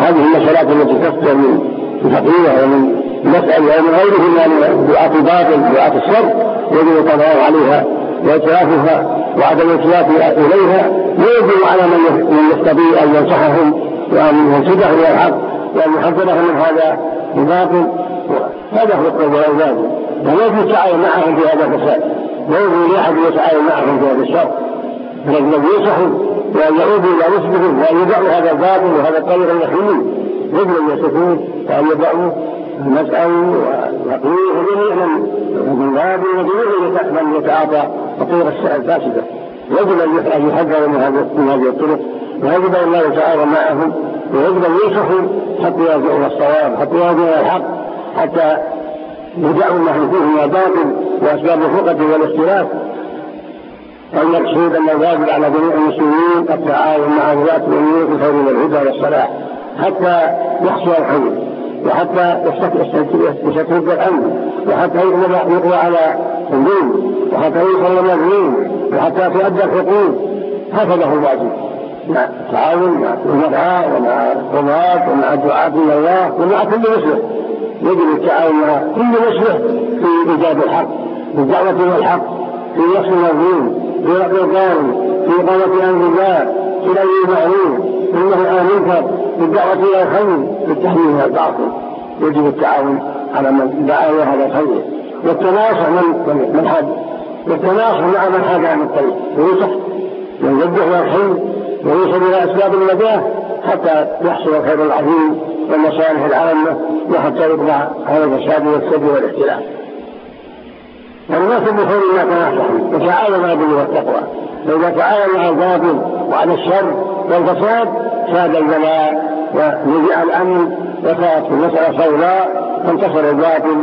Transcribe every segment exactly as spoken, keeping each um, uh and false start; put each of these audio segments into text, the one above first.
هذه المسألات التي تفتر من فقيرة ومن مسألة ومن غيرهم من دعاة الباطل دعاة الشر يجب القضاء عليها وإتلافها وعدم الالتفات إليها، ويجب على من يستطيع أن ينصحهم وأن ينصحهم إلى الحق وأن يحذرهم من هذا الباطل. هذا هو القول والعباد، ولا يجب التعاون معهم في هذا الفساد، لا يجب لأحد يتعاون معهم في هذا الشر، فالذي ينصحوا وأن يعودوا إلى رشدهم وأن يدعوا هذا الباطل وهذا الطريق اليقين، يجب أن يسكتون وأن يدعوا المسأل ويقولوا جميعا من باب وجميع من يتعاطى الطرق الفاسدة، يجب أن يحذروا من هذه الطرق، ويجب أن لا يتعاون معهم، ويجب أن ينصحوا حتى يرجعوا إلى الصواب، حتى يرجعوا إلى الحق، حتى يدعوا ما فيه من الباطل وأسباب الفرقة والاختلاف. المقصود أن الواجب على جميع المسلمين التعاون مع ولاة الأمور في الخير والهدى والصلاح حتى يحصل الخير، وحتى يستتب الأمن، وحتى يقضى على الدين، وحتى يوصل المظلوم، وحتى تؤدى الحقوق. هكذا هو الواجب مع التعاون مع الدعاء ومع القضاة ومع الدعاة إلى الله ومع كل مسلم. يجب التعاون مع كل مسلم في إيجاد الحق، في الدعوة إلى الحق، في نصر المظلوم، في رفع الظالم، في إقامة أمر الله، في الأمر المعروف، في النهي عن المنكر، في الدعوة إلى الخير، في التحذير من الباطل. يجب التعاون على من دعا إلى هذا الخير، والتناصح من من حد والتناصح مع من حاد عن الطريق، وينصح ويوجه إلى الخير ويوصل إلى أسباب النجاة حتى يحصل الخير العظيم والمصالح العامة، وحتى يقضى على الفساد والسد والاختلاف. والناس بخير ما تناصحوا وتعاونوا على البر والتقوى، فإذا تعاونوا على الباطل وعلى الشر والفساد ساد البلاء ونزع الأمن وكانت المسألة سوداء، فانتصر الباطل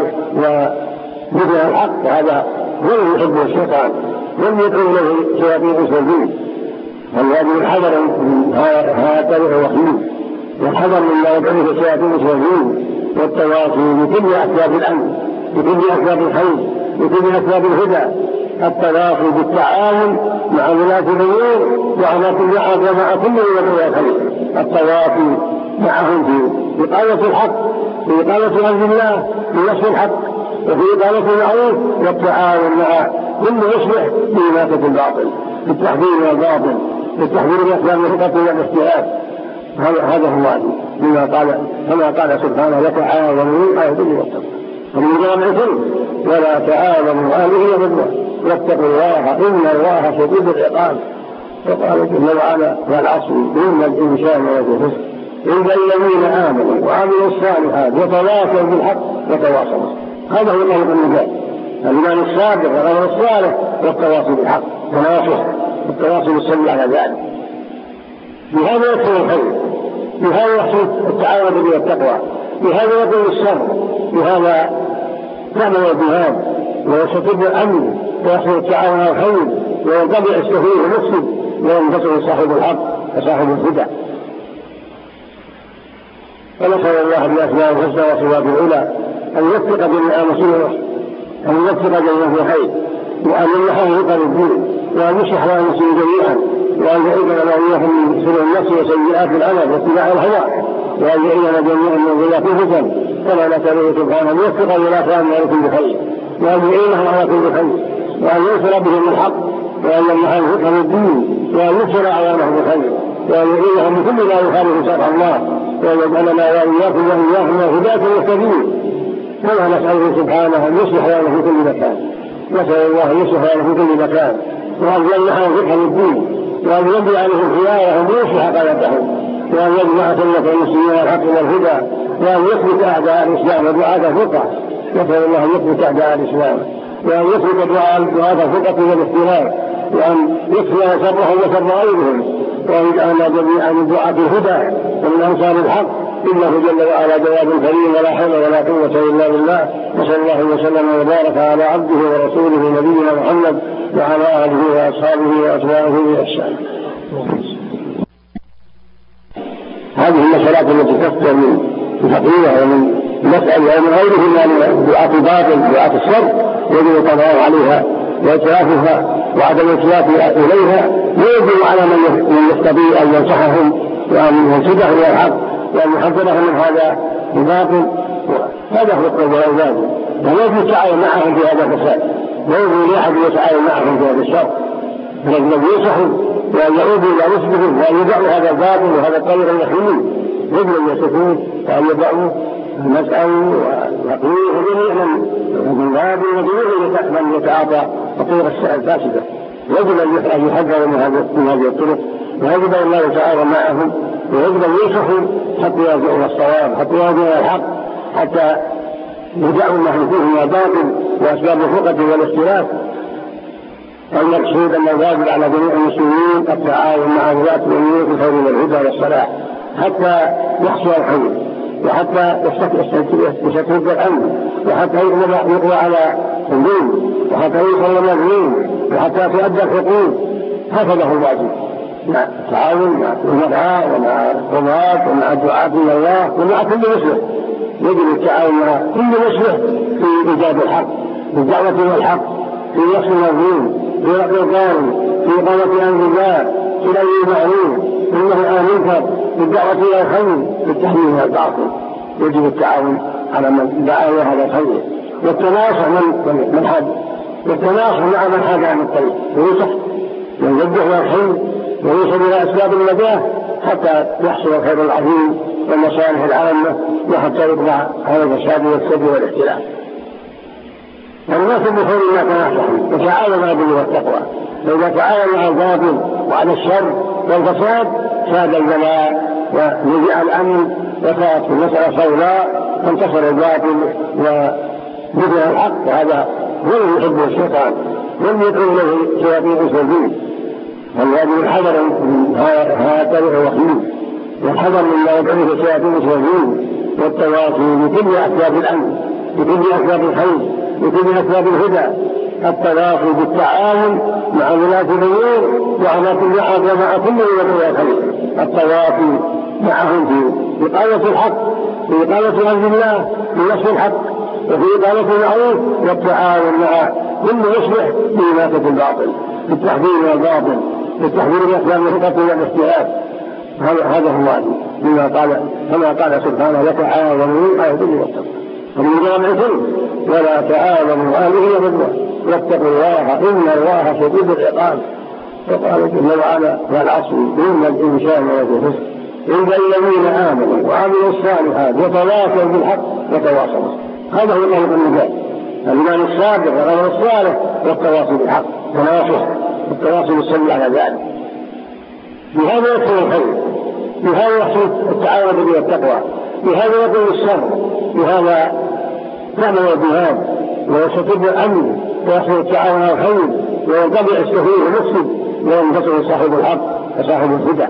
ونزع الحق، وهذا هو الذي يحبه الشيطان والذي يدعو إليه شياطين الدين. فالواجب الحذر من هذا الطريق الوخيم، والحذر مما يدعو إليه شياطين الدين، والتواصي بكل أسباب الأمن، بكل أسباب الخير، بكل أسباب الهدى، التواصي بالتعاون مع ولاة الأمور وعلى كل أحد ومع كل ولاة الخير، التواصي معهم في إقامة الحق، في إقامة أمر الله، في نصر الحق، وفي إقامة المعروف، والتعاون مع كل يصلح في إماتة الباطل، في التحذير من الباطل، في التحذير من أسباب الفرقة والاختلاف. هذا هو الواجب، كما قال كما قال سبحانه: وتعاونوا على البر والتقوى. ومن جامع الكل: ولا تعاونوا على الإثم والعدوان واتقوا الله إن الله شديد العقاب. وقال جل وعلا: والعصر إن الإنسان لفي خسر إلا الذين آمنوا وعملوا الصالحات وتواصوا بالحق وتواصوا. هذا هو طريق النجاة، الإيمان الصادق والعمل الصالح والتواصي بالحق، تناصح والتواصي بالصبر على ذلك. بهذا يحصل الخير، بهذا يحصل التعاون بالبر والتقوى، بهذا يقول الشر، بهذا تعمل الجهاد ويستتب الأمن ويحصل التعاون على الخير، وينقضي السفيه المفسد وينتصر صاحب الحق وصاحب الهدى. ونسأل الله بأسماء الحسنى وصفاته العلى أن يوفق جميع مسلمين، أن يوفق جميع في خير، وأن يمنحه رضا للدين، وأن يصلح لنا المسلمين جميعا، وأن يعيذنا وإياهم من شرور النفس وسيئات الأمل واتباع الهوى، وأن يعيذنا جميعا من ضياف الفتن. كما نسأله سبحانه أن يوفق الولاة على كل خير، وأن يعينهم على كل خير، وأن ينصر بهم الحق، وأن يمنحهم فقه الدين، وأن ينصر أعوانهم بخير، وأن يعينهم بكل ما يخالف شرع الله، وأن يجعلنا وإياكم وإياهم هداة المهتدين. كما نسأله سبحانه أن يصلح لنا في كل مكان، نسأل الله أن يصلح لنا في كل مكان، وأن يمنحهم فقه الدين، وأن يبدي عليهم خيارهم ويصلح قلبهم، وأن يجمع سنة المسلمين الحق والهدى، وأن يثبت أعداء الإسلام ودعاة الفقه. نسأل الله أن يثبت أعداء الإسلام، وأن يثبت دعاة الفقه والاختلاف، وأن يكفي شرهم وشر غيرهم، وأن يجعلنا جميعا من دعاة الهدى ومن أنصار الحق. إنه جل وعلا جواب كريم، ولا حول ولا قوة إلا بالله. وصلى الله وسلم وبارك على عبده ورسوله نبينا محمد وعلى آله وأصحابه وأتباعه بإحسان. هذه المسألات التي تفتر من فقيرة ومن مسألة ومن غيرها من دعاة الباطل دعاة الشر يجب القضاء عليها وإتلافها وعدم الالتفات إليها، ويجب على من يستطيع أن ينصحهم وأن ينصحهم إلى الحق وأن يحذرهم من هذا الباطل. هذا هو القول والعباد، ولا يجوز التعاون معهم في هذا الفساد، لا يجوز لأحد يتعاون معهم في هذا الشر، فالذي ينصحوا وأن يعودوا إلى رشدهم وأن يدعوا هذا الباطل وهذا الطريق المحمول، يجب أن يسكتون وأن يدعوا المسأل ويقولوا جميعا من باب وجميع من يتعاطى الطرق الفاسدة. يجب أن يحذروا من هذه الطرق، ويجب أن لا يتعاون معهم، ويجب أن ينصحوا حتى يرجعوا الصواب، حتى يرجعوا الحق، حتى يدعوا ما فيه من الباطل وأسباب الفرقة والاختلاف. المقصود أن الواجب على جميع المسلمين التعاون مع ولاة الأمور في الخير والهدى والصلاح حتى يحصل الخير، وحتى يستتب الأمن، وحتى يقضى على الظلم، وحتى يوصل المظلوم، وحتى تؤدى الحقوق. هكذا هو الواجب، مع التعاون مع الأمراء ومع القضاة ومع الدعاة إلى الله ومع كل مسلم. يجب التعاون مع كل مسلم في إيجاد الحق، في الدعوة إلى الحق، في نصر المظلوم، في رفع الظالم، في إقامة أمر الله، في الأمر المعروف، في النهي عن المنكر، في الدعوة إلى الخير، في التحذير من الباطل. يجب التعاون على من دعا إلى هذا الخير، والتناصح من من حد والتناصح مع من حاد عن الطريق، وينصح ويوجه إلى الخير ويوصل إلى أسباب النجاة حتى يحصل الخير العظيم والمصالح العامة، وحتى يطلع على الفساد والسد والاختلاف. والناس بخير ما تناصحوا وتعاونوا على البر والتقوى، فإذا تعاونوا على الباطل وعلى الشر والفساد ساد البلاء ونزع الأمن وكانت المسألة سوداء، فانتصر الباطل ونزع الحق. وهذا هو الذي يحبه الشيطان لم يدعو إليه شياطين الإنس والجن. فالواجب الحذر من هذا الطريق الوخيم، والحذر مما يدعو إليه شياطين الإنس والجن، والتواصي بكل أسباب الأمن، بكل أسباب الخير، بكل أسباب الهدى. التواصي بالتعاون مع ولاة الأمور وعلى كل أحد ومع كل من يدعو إلى الخير. التواصي معهم في إقامة الحق، في إقامة أمر الله، في نصر الحق، وفي إقامة المعروف، والتعاون مع كل يصلح في إماتة الباطل، في التحذير من الباطل، في التحذير من أسباب الفرقة والاختلاف. هذا هو الواجب، كما قال كما قال سبحانه: وتعاونوا على البر والتقوى. فمن جامع الكل: ولا تعاونوا على الإثم والعدوان واتقوا الله إن الله شديد العقاب. وقال جل وعلا: والعصر إن الإنسان لفي خسر إلا الذين آمنوا وعملوا الصالحات وتواصوا بالحق وتواصوا. هذا هو طريق النجاة، الإيمان الصادق والعمل الصالح والتواصي بالحق، تناصح والتواصي بالصبر على ذلك. بهذا يحصل الخير، بهذا يحصل التعاون بالبر والتقوى، بهذا يكون الصبر، بهذا تعمل الجهاد ويستتب الأمن ويحصل التعاون على الخير، وينقطع السفيه المفسد وينتصر صاحب الحق وصاحب الهدى.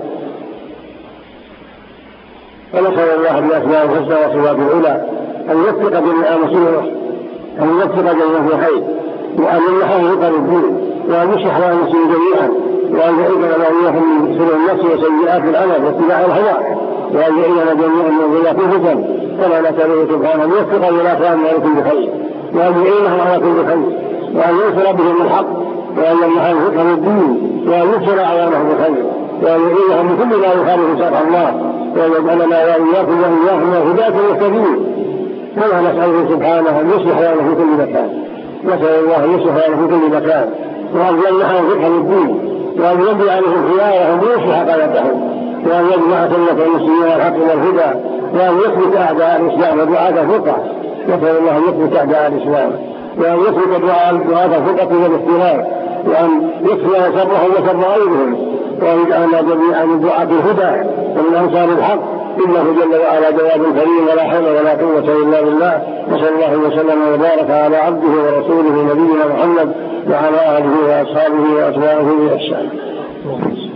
ونسأل الله بأسماء الحسنى وصفاته العلى أن يوفق جميع المسلمين، أن يوفق جميع في الخير، وأن يحقق الدين، وأن يصلح لنا المسلمين جميعا، وأن يعيذنا وإياهم من شرور النفس وسيئات الأمل واتباع الهوى، وأن يعيذنا جميعا من ضياف الفتن. كما نسأله سبحانه أن يوفق الولاة على كل خير، وأن يعينهم على كل خير، وأن ينصر بهم الحق، وأن يمنحهم فقه الدين، وأن ينصر أعوانهم بالخير، وأن يعينهم من كل ما يخالف شرع الله، وأن يجعلنا وإياكم وإياهم هداة المهتدين. كما نسأله سبحانه أن يصلح لنا في كل مكان، نسأل الله أن يصلح لنا في كل مكان، وأن يمنحهم فقه الدين، وأن يبدي عليهم خيارهم ويصلح قلبهم، وأن يجمع سنة المسلمين الحق والهدى، وأن يثبت أعداء الإسلام ودعاة الفقه. نسأل الله أن يثبت أعداء الإسلام، وأن يثبت دعاة الفقه والاختلاف، وأن يكفي شرهم وشر غيرهم، وأن يجعلنا جميعا من دعاة الهدى ومن أنصار الحق. إنه جل وعلا جواد كريم، ولا حول ولا قوة إلا بالله. وصلى الله وسلم وبارك على عبده ورسوله نبينا محمد وعلى آله وأصحابه وأتباعه بإحسان.